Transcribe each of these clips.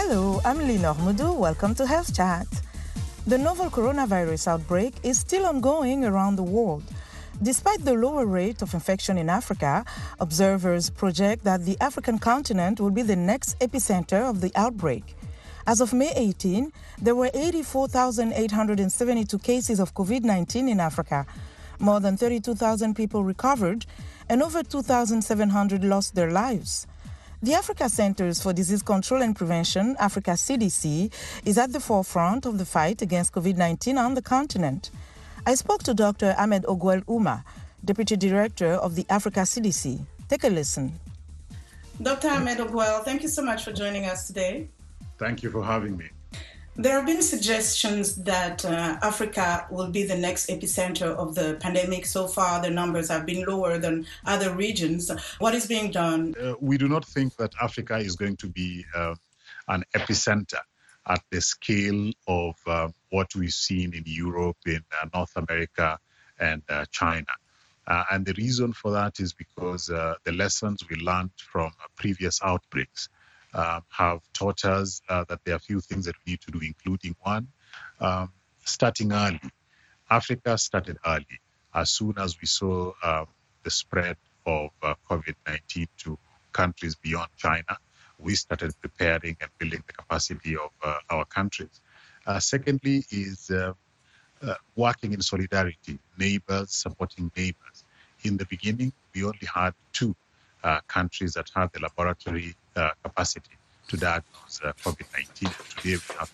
Hello, I'm Linor Mudu. Welcome to Health Chat. The novel coronavirus outbreak is still ongoing around the world. Despite the lower rate of infection in Africa, observers project that the African continent will be the next epicenter of the outbreak. As of May 18, there were 84,872 cases of COVID-19 in Africa. More than 32,000 people recovered, and over 2,700 lost their lives. The Africa Centers for Disease Control and Prevention, Africa CDC, is at the forefront of the fight against COVID-19 on the continent. I spoke to Dr. Ahmed Ogwel Ouma, Deputy Director of the Africa CDC. Take a listen. Dr. Ahmed Ogwel, thank you so much for joining us today. Thank you for having me. There have been suggestions that Africa will be the next epicenter of the pandemic. So far, the numbers have been lower than other regions. What is being done? We do not think that Africa is going to be an epicenter at the scale of what we've seen in Europe, in North America, and China. And the reason for that is because the lessons we learned from previous outbreaks have taught us that there are a few things that we need to do, including one, starting early. Africa started early. As soon as we saw the spread of COVID-19 to countries beyond China, we started preparing and building the capacity of our countries. Secondly is working in solidarity, neighbors supporting neighbors. In the beginning, we only had two countries that had the laboratory capacity to diagnose COVID-19. Today we have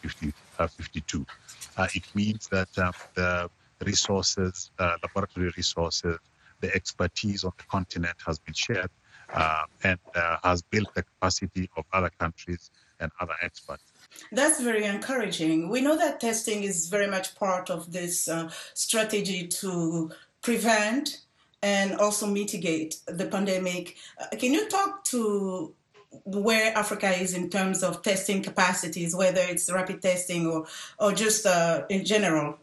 52. It means that the resources, laboratory resources, the expertise on the continent has been shared and has built the capacity of other countries and other experts. That's very encouraging. We know that testing is very much part of this strategy to prevent and also mitigate the pandemic. Can you talk to where Africa is in terms of testing capacities, whether it's rapid testing or just in general?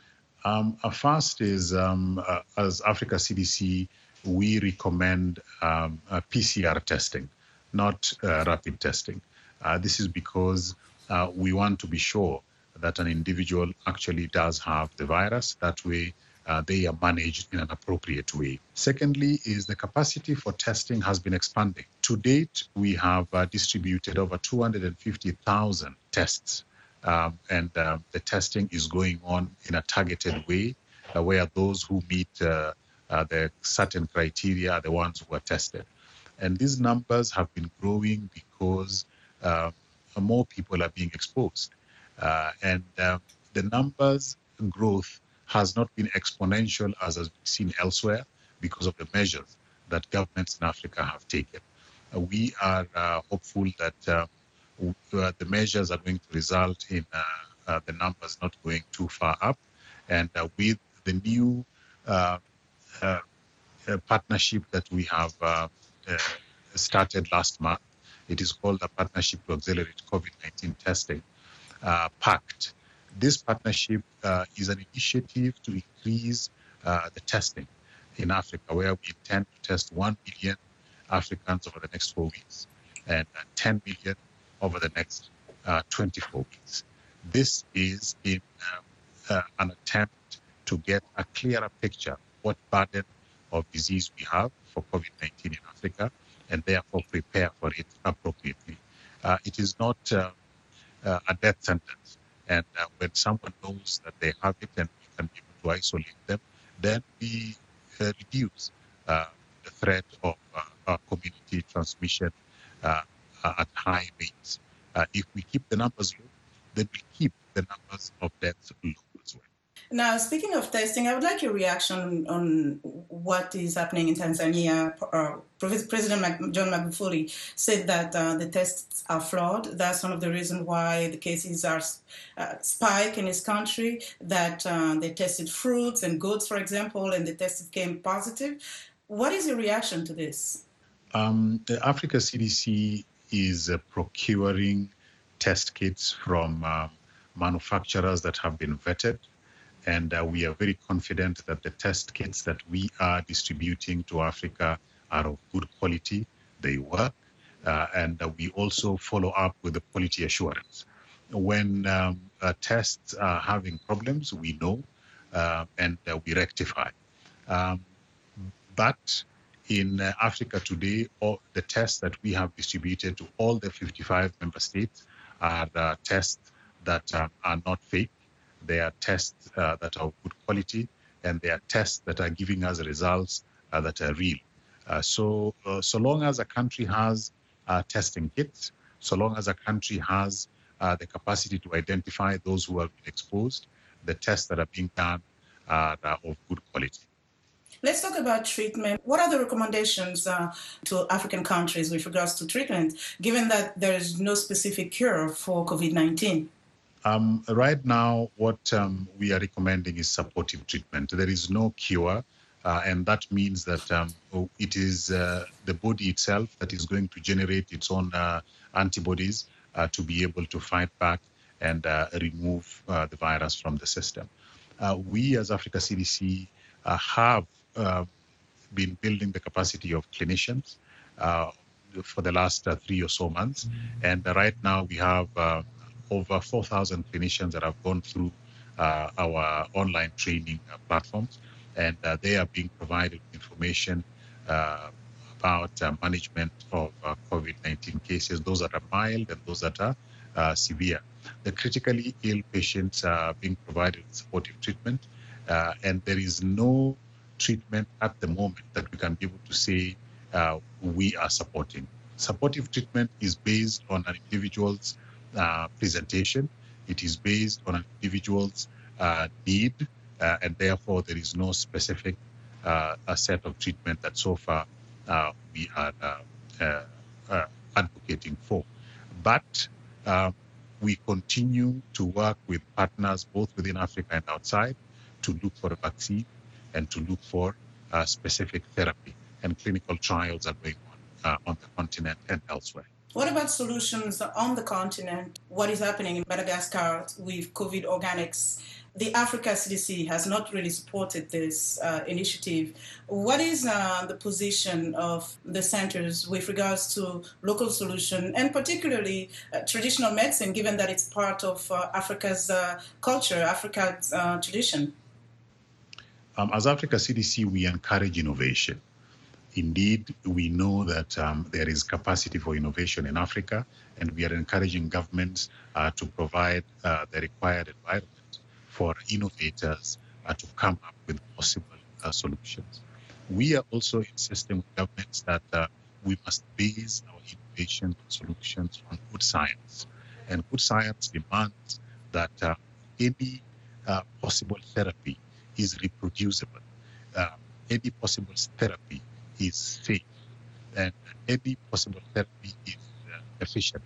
First is, as Africa CDC, we recommend PCR testing, not rapid testing. This is because we want to be sure that an individual actually does have the virus. That way, they are managed in an appropriate way. Secondly is the capacity for testing has been expanding. To date, we have distributed over 250,000 tests, and the testing is going on in a targeted way, where those who meet the certain criteria are the ones who are tested. And these numbers have been growing because more people are being exposed. And the numbers growth has not been exponential as has been seen elsewhere because of the measures that governments in Africa have taken. We are hopeful that the measures are going to result in the numbers not going too far up. And with the new partnership that we have started last month, it is called a Partnership to Accelerate COVID-19 Testing, PACT. This partnership is an initiative to increase the testing in Africa, where we intend to test 1 million Africans over the next 4 weeks and 10 million over the next 24 weeks. This is in an attempt to get a clearer picture of what burden of disease we have for COVID-19 in Africa, and therefore prepare for it appropriately. It is not a death sentence. And when someone knows that they have it and we can be able to isolate them, then we reduce the threat of community transmission at high rates. If we keep the numbers low, then we keep the numbers of deaths low as well. Now, speaking of testing, I would like your reaction on what is happening in Tanzania. President John Magufuli said that the tests are flawed. That's one of the reasons why the cases are spike in his country, that they tested fruits and goods, for example, and the tests came positive. What is your reaction to this? The Africa CDC is procuring test kits from manufacturers that have been vetted. And we are very confident that the test kits that we are distributing to Africa are of good quality. They work. and we also follow up with the quality assurance. When tests are having problems, we know and we rectify. But in Africa today, all the tests that we have distributed to all the 55 member states are tests that are not fake. They are tests that are of good quality, and they are tests that are giving us results that are real. So long as a country has testing kits, so long as a country has the capacity to identify those who have been exposed, the tests that are being done are of good quality. Let's talk about treatment. What are the recommendations to African countries with regards to treatment, given that there is no specific cure for COVID-19? Right now, what we are recommending is supportive treatment. There is no cure, and that means that it is the body itself that is going to generate its own antibodies to be able to fight back and remove the virus from the system. We as Africa CDC have been building the capacity of clinicians for the last 3 or so months. And right now we have over 4,000 clinicians that have gone through our online training platforms, and they are being provided information about management of COVID-19 cases, those that are mild and those that are severe. The critically ill patients are being provided supportive treatment, and there is no treatment at the moment that we can be able to say we are supporting. Supportive treatment is based on an individual's presentation. It is based on an individual's need, and therefore there is no specific a set of treatment that so far we are advocating for. But we continue to work with partners both within Africa and outside to look for a vaccine and to look for specific therapy. And clinical trials are going on the continent and elsewhere. What about solutions on the continent? What is happening in Madagascar with COVID organics? The Africa CDC has not really supported this initiative. What is the position of the centers with regards to local solution and particularly traditional medicine, given that it's part of Africa's culture, Africa's tradition? As Africa CDC, we encourage innovation. Indeed, we know that there is capacity for innovation in Africa, and we are encouraging governments to provide the required environment for innovators to come up with possible solutions. We are also insisting with governments that we must base our innovation solutions on good science. And good science demands that any possible therapy is reproducible. Any possible therapy is safe, and any possible therapy is efficient.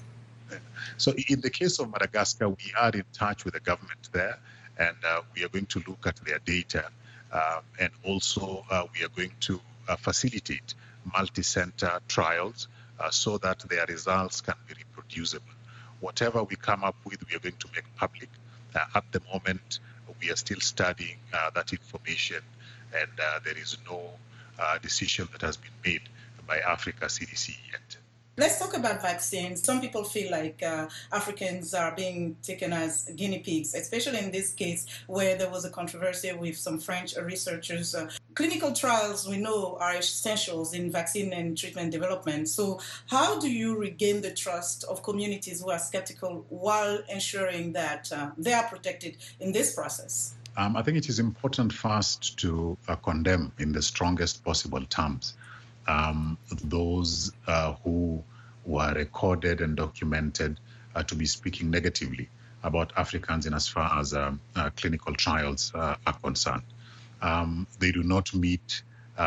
So in the case of Madagascar, we are in touch with the government there, and we are going to look at their data, and also we are going to facilitate multi-center trials so that their results can be reproducible. Whatever we come up with, we are going to make public. At the moment, we are still studying that information, and there is no decision that has been made by Africa CDC yet. Let's talk about vaccines. Some people feel like Africans are being taken as guinea pigs, especially in this case where there was a controversy with some French researchers. Clinical trials, we know, are essentials in vaccine and treatment development. So how do you regain the trust of communities who are skeptical while ensuring that they are protected in this process? I think it is important first to condemn in the strongest possible terms those who were recorded and documented to be speaking negatively about Africans in as far as clinical trials are concerned. They do not meet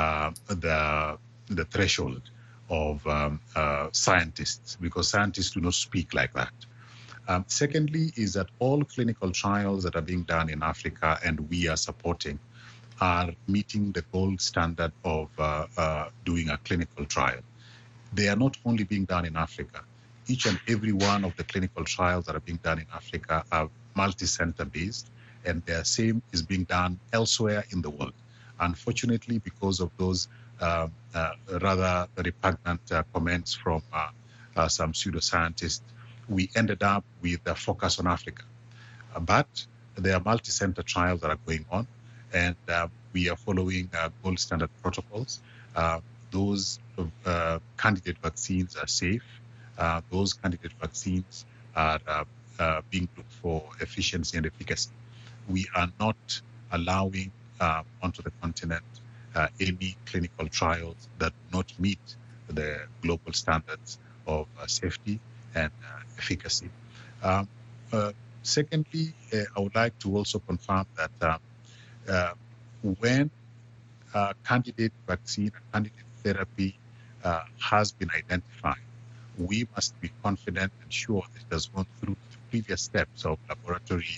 the threshold of scientists, because scientists do not speak like that. Secondly, is that all clinical trials that are being done in Africa and we are supporting are meeting the gold standard of doing a clinical trial. They are not only being done in Africa. Each and every one of the clinical trials that are being done in Africa are multi-center based, and the same is being done elsewhere in the world. Unfortunately, because of those rather repugnant comments from some pseudoscientists, we ended up with a focus on Africa. But there are multi-center trials that are going on, and we are following gold standard protocols. Those candidate vaccines are safe. Those candidate vaccines are being looked for efficiency and efficacy. We are not allowing onto the continent any clinical trials that do not meet the global standards of safety and efficacy. Secondly, I would like to also confirm that when candidate vaccine and candidate therapy has been identified, we must be confident and sure that it has gone through the previous steps of laboratory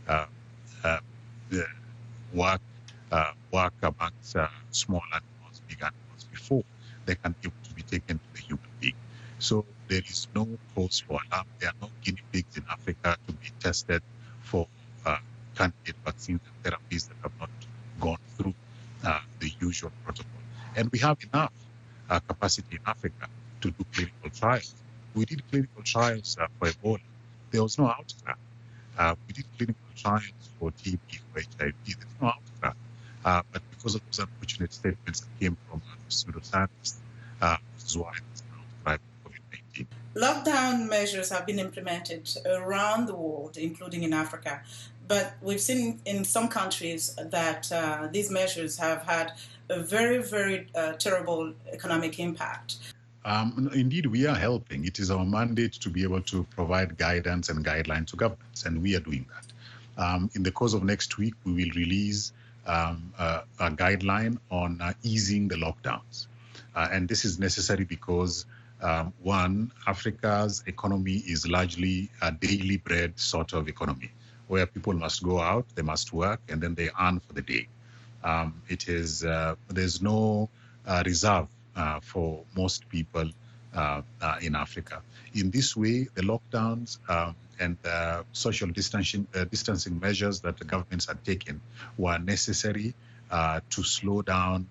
work amongst small animals, big animals, before they can be able to be taken to the human being. So there is no cause for alarm. There are no guinea pigs in Africa to be tested for candidate vaccines and therapies that have not gone through the usual protocol. And we have enough capacity in Africa to do clinical trials. We did clinical trials for Ebola. There was no outcome. We did clinical trials for TB, for HIV. There's no outcome. But because of those unfortunate statements that came from pseudoscientists, this is why there's an outcry for COVID-19. Lockdown measures have been implemented around the world, including in Africa. But we've seen in some countries that these measures have had a very, very terrible economic impact. Indeed, we are helping. It is our mandate to be able to provide guidance and guidelines to governments, and we are doing that. In the course of next week, we will release a guideline on easing the lockdowns. And this is necessary because, one, Africa's economy is largely a daily bread sort of economy, where people must go out, they must work, and then they earn for the day. There's no reserve for most people in Africa. In this way, the lockdowns and social distancing measures that the governments had taken were necessary to slow down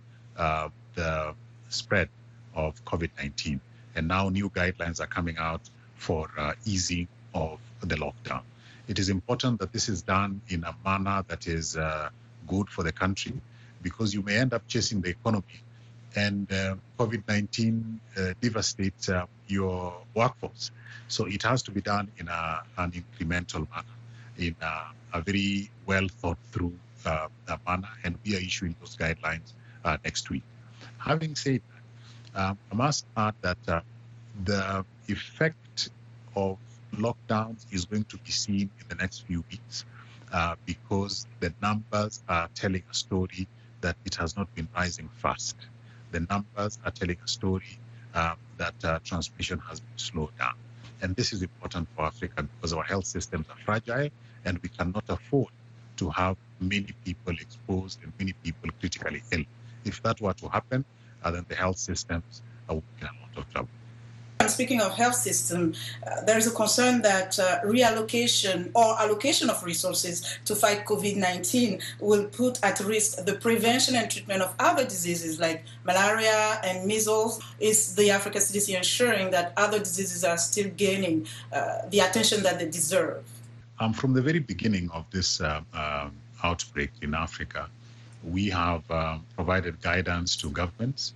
the spread of COVID-19. And now new guidelines are coming out for easing of the lockdown. It is important that this is done in a manner that is good for the country, because you may end up chasing the economy and COVID-19 devastates your workforce. So it has to be done in an incremental manner, in a very well thought through manner, and we are issuing those guidelines next week. Having said that, I must add that the effect of lockdowns is going to be seen in the next few weeks because the numbers are telling a story that it has not been rising fast. The numbers are telling a story that transmission has been slowed down. And this is important for Africa because our health systems are fragile and we cannot afford to have many people exposed and many people critically ill. If that were to happen, then the health systems would be in a lot of trouble. Speaking of health system, there is a concern that reallocation or allocation of resources to fight COVID-19 will put at risk the prevention and treatment of other diseases like malaria and measles. Is the Africa CDC ensuring that other diseases are still gaining the attention that they deserve? From the very beginning of this outbreak in Africa, we have provided guidance to governments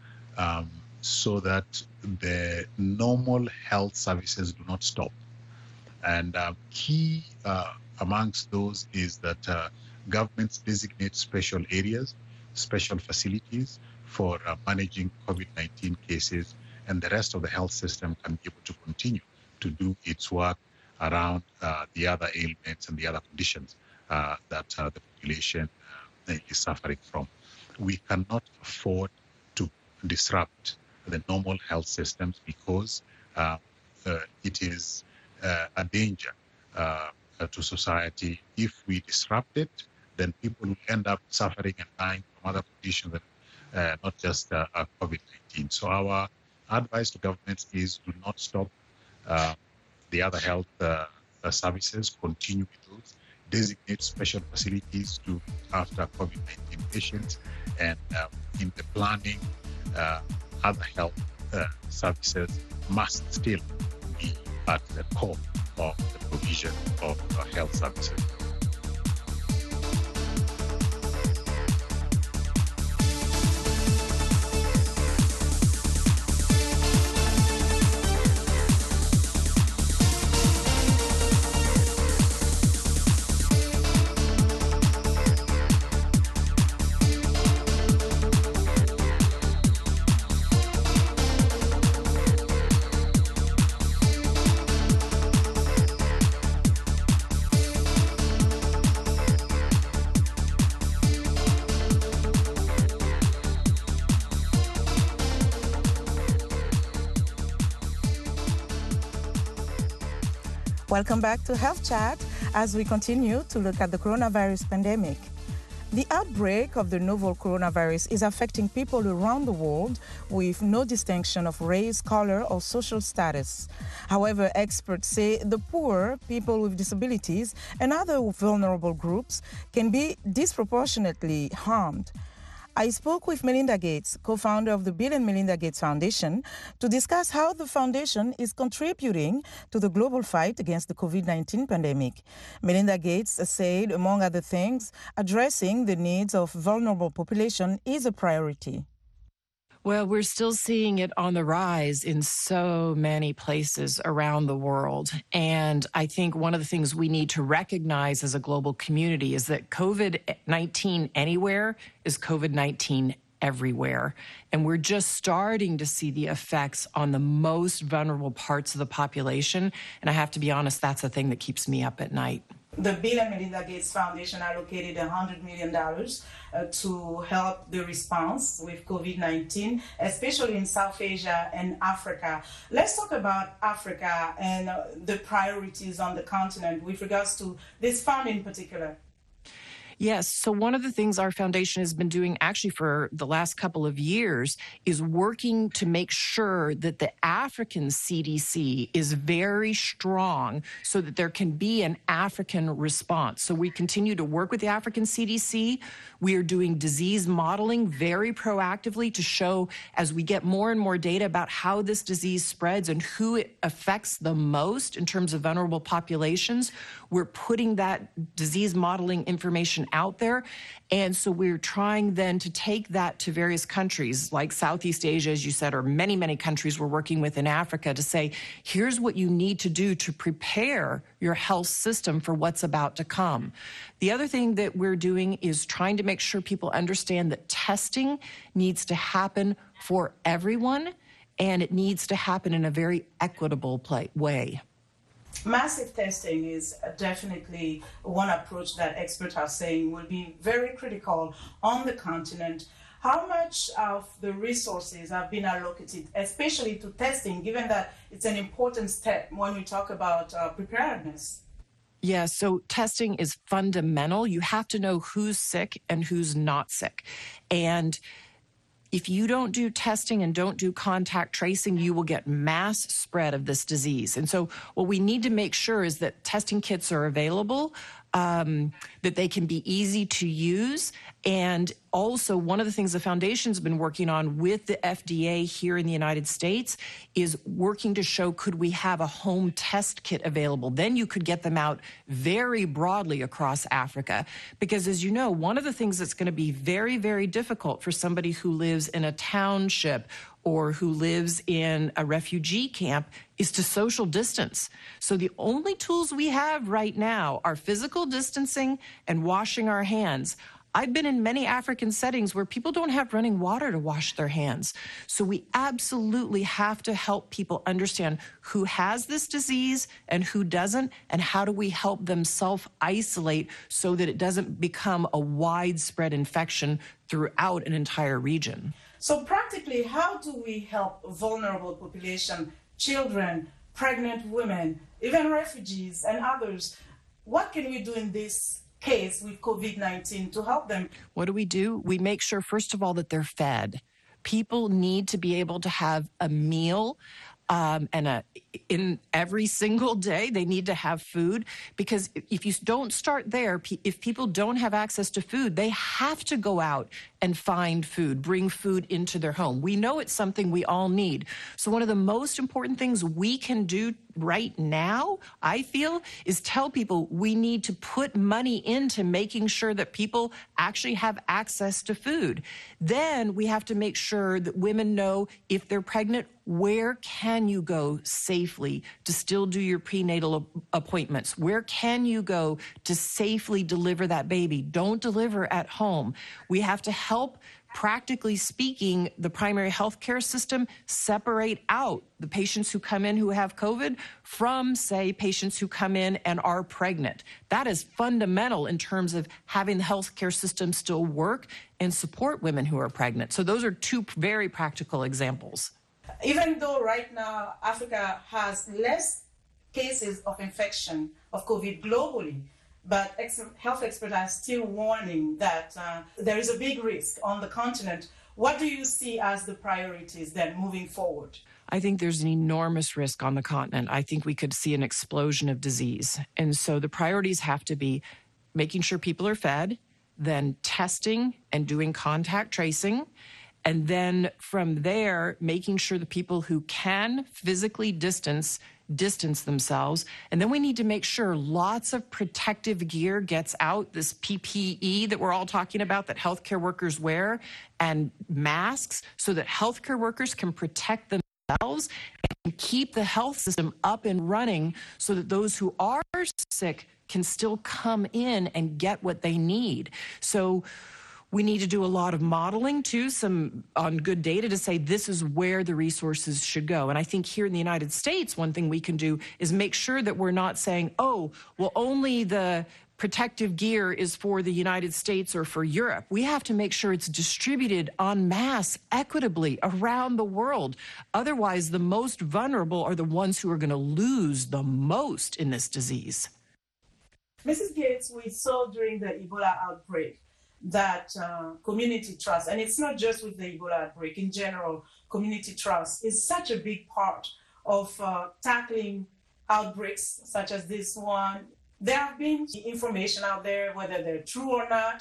so that the normal health services do not stop. And key amongst those is that governments designate special areas, special facilities for managing COVID-19 cases, and the rest of the health system can be able to continue to do its work around the other ailments and the other conditions that the population is suffering from. We cannot afford to disrupt the normal health systems because it is a danger to society. If we disrupt it, then people will end up suffering and dying from other conditions, not just COVID-19. So our advice to governments is do not stop the other health services, continue with those, designate special facilities to after COVID-19 patients, and in the planning other health services must still be at the core of the provision of health services. Welcome back to Health Chat as we continue to look at the coronavirus pandemic. The outbreak of the novel coronavirus is affecting people around the world with no distinction of race, color, or social status. However, experts say the poor, people with disabilities, and other vulnerable groups can be disproportionately harmed. I spoke with Melinda Gates, co-founder of the Bill and Melinda Gates Foundation, to discuss how the foundation is contributing to the global fight against the COVID-19 pandemic. Melinda Gates said, among other things, addressing the needs of vulnerable population is a priority. Well, we're still seeing it on the rise in so many places around the world. And I think one of the things we need to recognize as a global community is that COVID-19 anywhere is COVID-19 everywhere. And we're just starting to see the effects on the most vulnerable parts of the population. And I have to be honest, that's the thing that keeps me up at night. The Bill and Melinda Gates Foundation allocated $100 million to help the response with COVID-19, especially in South Asia and Africa. Let's talk about Africa and the priorities on the continent with regards to this fund in particular. Yes. So one of the things our foundation has been doing actually for the last couple of years is working to make sure that the African CDC is very strong so that there can be an African response. So we continue to work with the African CDC. We are doing disease modeling very proactively to show as we get more and more data about how this disease spreads and who it affects the most in terms of vulnerable populations. We're putting that disease modeling information out there. And so we're trying then to take that to various countries like Southeast Asia, as you said, or many, many countries we're working with in Africa to say, here's what you need to do to prepare your health system for what's about to come. The other thing that we're doing is trying to make sure people understand that testing needs to happen for everyone, and it needs to happen in a very equitable way. Massive testing is definitely one approach that experts are saying will be very critical on the continent. How much of the resources have been allocated, especially to testing, given that it's an important step when we talk about preparedness? Yeah, so testing is fundamental. You have to know who's sick and who's not sick. And if you don't do testing and don't do contact tracing, you will get mass spread of this disease. And so what we need to make sure is that testing kits are available, that they can be easy to use. And also one of the things the foundation's been working on with the FDA here in the United States is working to show, could we have a home test kit available? Then you could get them out very broadly across Africa. Because as you know, one of the things that's going to be very, very difficult for somebody who lives in a township or who lives in a refugee camp is to social distance. So the only tools we have right now are physical distancing and washing our hands. I've been in many African settings where people don't have running water to wash their hands. So we absolutely have to help people understand who has this disease and who doesn't, and how do we help them self-isolate so that it doesn't become a widespread infection throughout an entire region. So practically, how do we help vulnerable population, children, pregnant women, even refugees and others? What can we do in this case with COVID-19 to help them? What do? We make sure, first of all, that they're fed. People need to be able to have a meal in every single day, they need to have food, because if you don't start there, if people don't have access to food, they have to go out and find food, bring food into their home. We know it's something we all need. So one of the most important things we can do right now, I feel, is tell people we need to put money into making sure that people actually have access to food. Then we have to make sure that women know if they're pregnant, where can you go safely to still do your prenatal appointments? Where can you go to safely deliver that baby? Don't deliver at home. We have to help, practically speaking, the primary health care system separate out the patients who come in who have COVID from, say, patients who come in and are pregnant. That is fundamental in terms of having the health care system still work and support women who are pregnant. So those are two very practical examples. Even though right now Africa has less cases of infection of COVID globally, but health experts are still warning that there is a big risk on the continent. What do you see as the priorities then moving forward? I think there's an enormous risk on the continent. I think we could see an explosion of disease. And so the priorities have to be making sure people are fed, then testing and doing contact tracing, and then from there, making sure the people who can physically distance themselves. And then we need to make sure lots of protective gear gets out, this PPE that we're all talking about that healthcare workers wear, and masks, so that healthcare workers can protect themselves and keep the health system up and running so that those who are sick can still come in and get what they need. So we need to do a lot of modeling, too, on good data to say this is where the resources should go. And I think here in the United States, one thing we can do is make sure that we're not saying, oh, well, only the protective gear is for the United States or for Europe. We have to make sure it's distributed en masse, equitably around the world. Otherwise, the most vulnerable are the ones who are going to lose the most in this disease. Mrs. Gates, we saw during the Ebola outbreak that community trust, and it's not just with the Ebola outbreak, in general, community trust is such a big part of tackling outbreaks such as this one. There have been information out there, whether they're true or not,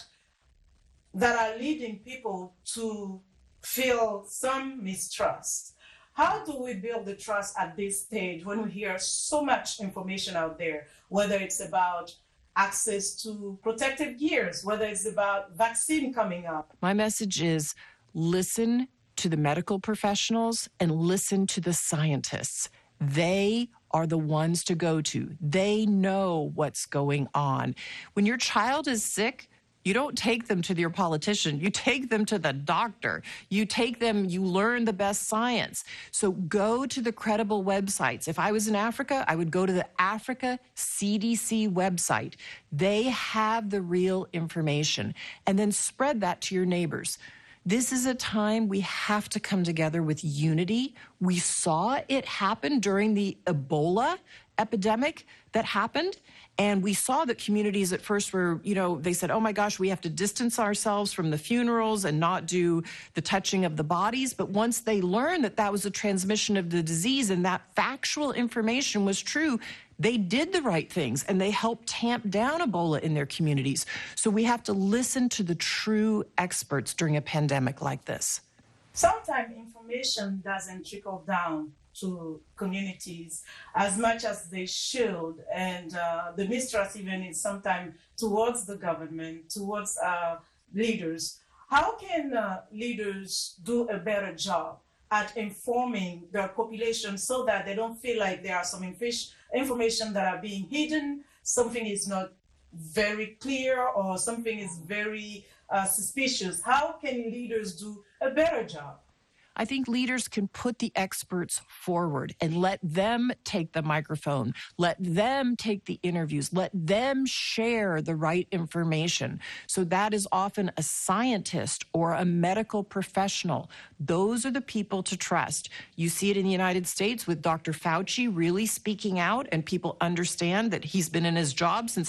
that are leading people to feel some mistrust. How do we build the trust at this stage when we hear so much information out there, whether it's about access to protective gears, whether it's about vaccine coming up? My message is listen to the medical professionals and listen to the scientists. They are the ones to go to. They know what's going on. When your child is sick, you don't take them to your politician. You take them to the doctor. You take them, you learn the best science. So go to the credible websites. If I was in Africa, I would go to the Africa CDC website. They have the real information. And then spread that to your neighbors. This is a time we have to come together with unity. We saw it happen during the Ebola epidemic that happened. And we saw that communities at first were, they said, oh my gosh, we have to distance ourselves from the funerals and not do the touching of the bodies. But once they learned that that was a transmission of the disease and that factual information was true, they did the right things and they helped tamp down Ebola in their communities. So we have to listen to the true experts during a pandemic like this. Sometimes information doesn't trickle down to communities as much as they should, and the mistrust even is sometimes towards the government, towards leaders. How can leaders do a better job at informing their population so that they don't feel like there are some information that are being hidden, something is not very clear, or something is very suspicious? How can leaders do a better job? I think leaders can put the experts forward and let them take the microphone, let them take the interviews, let them share the right information. So that is often a scientist or a medical professional. Those are the people to trust. You see it in the United States with Dr. Fauci really speaking out, and people understand that he's been in his job since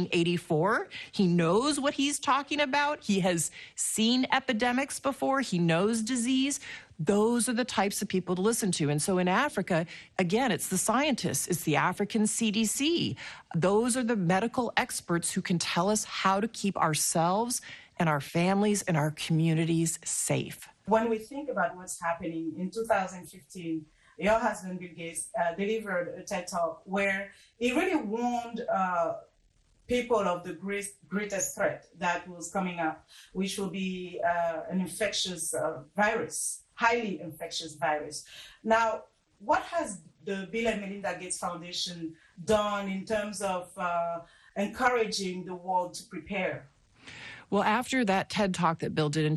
1984. He knows what he's talking about. He has seen epidemics before. He knows disease. Those are the types of people to listen to. And so in Africa, again, it's the scientists, it's the African CDC. Those are the medical experts who can tell us how to keep ourselves and our families and our communities safe. When we think about what's happening in 2015, your husband, Bill Gates, delivered a TED Talk where he really warned people of the greatest threat that was coming up, which will be an infectious virus, highly infectious virus. Now, what has the Bill and Melinda Gates Foundation done in terms of encouraging the world to prepare? Well, after that TED Talk that Bill did in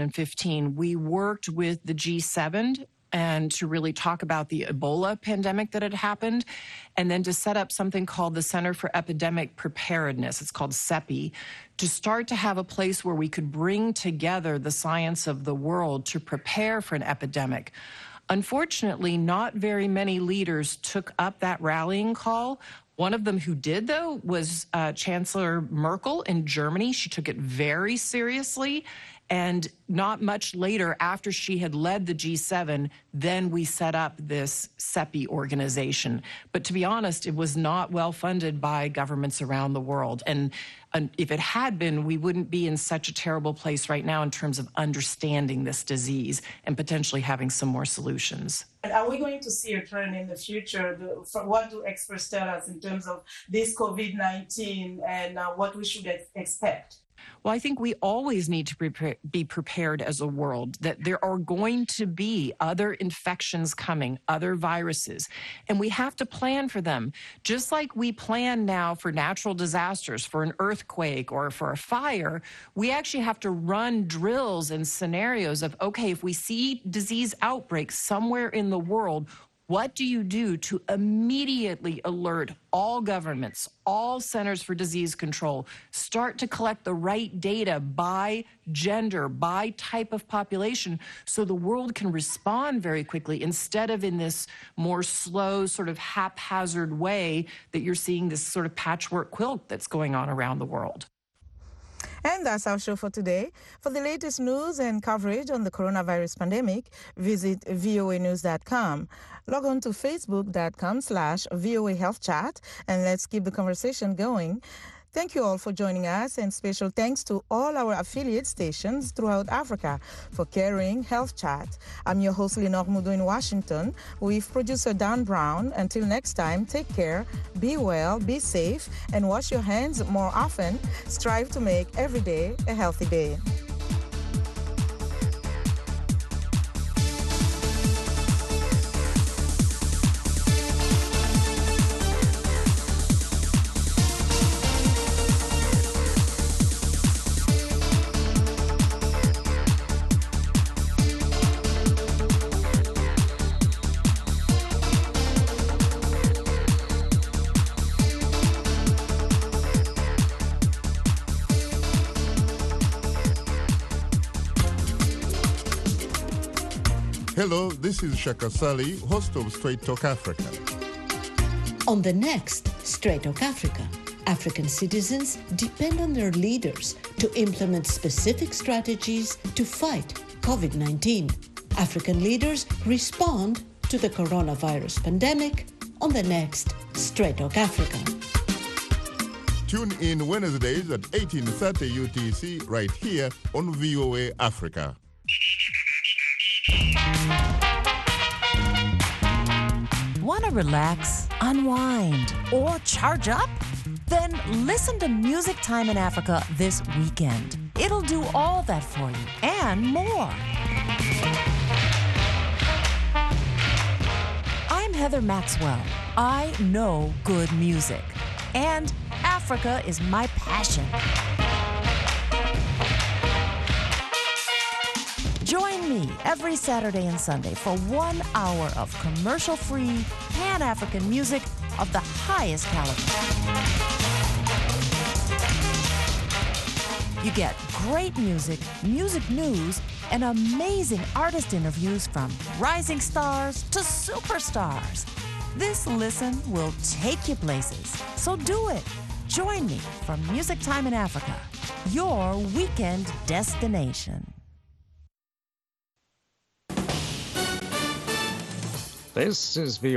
2015, we worked with the G7 and to really talk about the Ebola pandemic that had happened, and then to set up something called the Center for Epidemic Preparedness. It's called CEPI, to start to have a place where we could bring together the science of the world to prepare for an epidemic. Unfortunately, not very many leaders took up that rallying call. One of them who did, though, was Chancellor Merkel in Germany. She took it very seriously. And not much later, after she had led the G7, then we set up this CEPI organization. But to be honest, it was not well funded by governments around the world. And if it had been, we wouldn't be in such a terrible place right now in terms of understanding this disease and potentially having some more solutions. And are we going to see a trend in the future? What do experts tell us in terms of this COVID-19 and what we should expect? Well, I think we always need to be prepared as a world that there are going to be other infections coming, other viruses, and we have to plan for them. Just like we plan now for natural disasters, for an earthquake or for a fire, we actually have to run drills and scenarios of, okay, if we see disease outbreaks somewhere in the world, what do you do to immediately alert all governments, all centers for disease control, start to collect the right data by gender, by type of population, so the world can respond very quickly instead of in this more slow, sort of haphazard way that you're seeing this sort of patchwork quilt that's going on around the world. And that's our show for today. For the latest news and coverage on the coronavirus pandemic, visit voanews.com. Log on to facebook.com/VOA Health Chat, and let's keep the conversation going. Thank you all for joining us, and special thanks to all our affiliate stations throughout Africa for carrying Health Chat. I'm your host, Lenore Mudo in Washington, with producer Dan Brown. Until next time, take care, be well, be safe, and wash your hands more often. Strive to make every day a healthy day. Hello, this is Shaka Sali, host of Straight Talk Africa. On the next Straight Talk Africa, African citizens depend on their leaders to implement specific strategies to fight COVID-19. African leaders respond to the coronavirus pandemic on the next Straight Talk Africa. Tune in Wednesdays at 18:30 UTC right here on VOA Africa. Want to relax, unwind, or charge up? Then listen to Music Time in Africa this weekend. It'll do all that for you and more. I'm Heather Maxwell. I know good music, and Africa is my passion. Join me every Saturday and Sunday for 1 hour of commercial-free, Pan-African music of the highest caliber. You get great music, music news, and amazing artist interviews from rising stars to superstars. This listen will take you places, so do it. Join me for Music Time in Africa, your weekend destination. This is VOA